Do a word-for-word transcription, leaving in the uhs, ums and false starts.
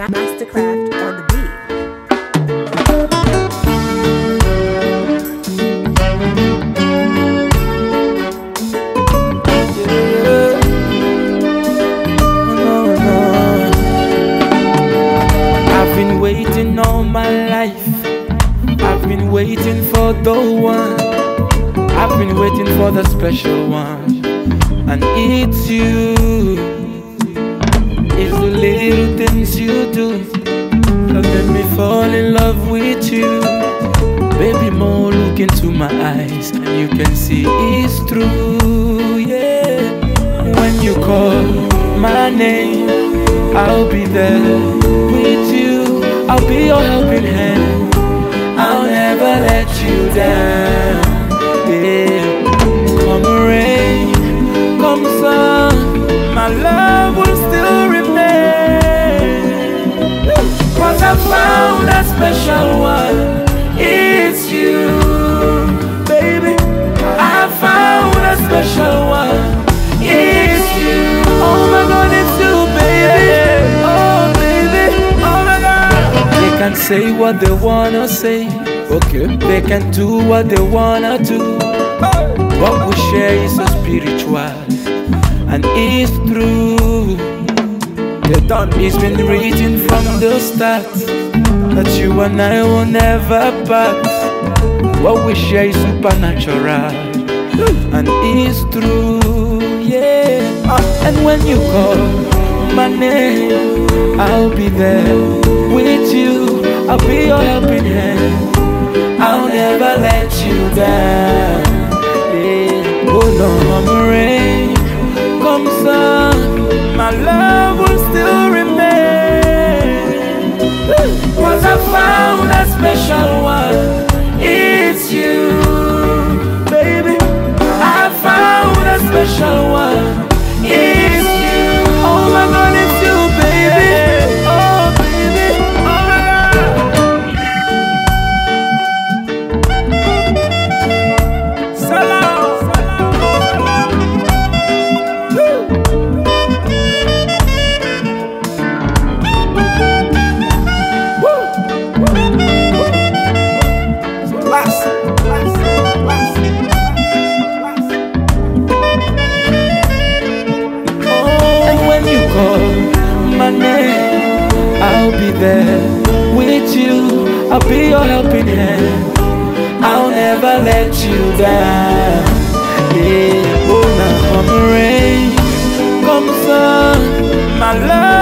Mastercraft on the beat. I've been waiting all my life. I've been waiting for the one. I've been waiting for the special one. And it's you. It's the little things you do that let me fall in love with you. Baby, more look into my eyes and you can see it's true, yeah. When you call my name, I'll be there with you. I'll be your helping hand. I'll never let you down, yeah. Come rain, come sun, my love will still remain. Cause I found a special one. It's you, baby. I found a special one. It's you. Oh my God, it's you, baby. Oh baby, oh my God. They can say what they wanna say. Okay. They can do what they wanna do. What we share is so spiritual, and it's true. It's been written from the start that you and I will never part. What we share is supernatural, and it's true, yeah. And when you call my name, I'll be there with you. I'll be your helping hand. I'll never let you down, yeah. Oh no, come rain, come sun, my love will still remain. Cause I found a special one. It's you, baby. I found a special one. It's you. Oh my God, it's you, baby. Oh baby, oh my God. Salam, salam, Last, last, last, last. Oh, and when you call my name, I'll be there with you. I'll be your helping hand. I'll never let you down, yeah. Oh, now come rain, come sun, my love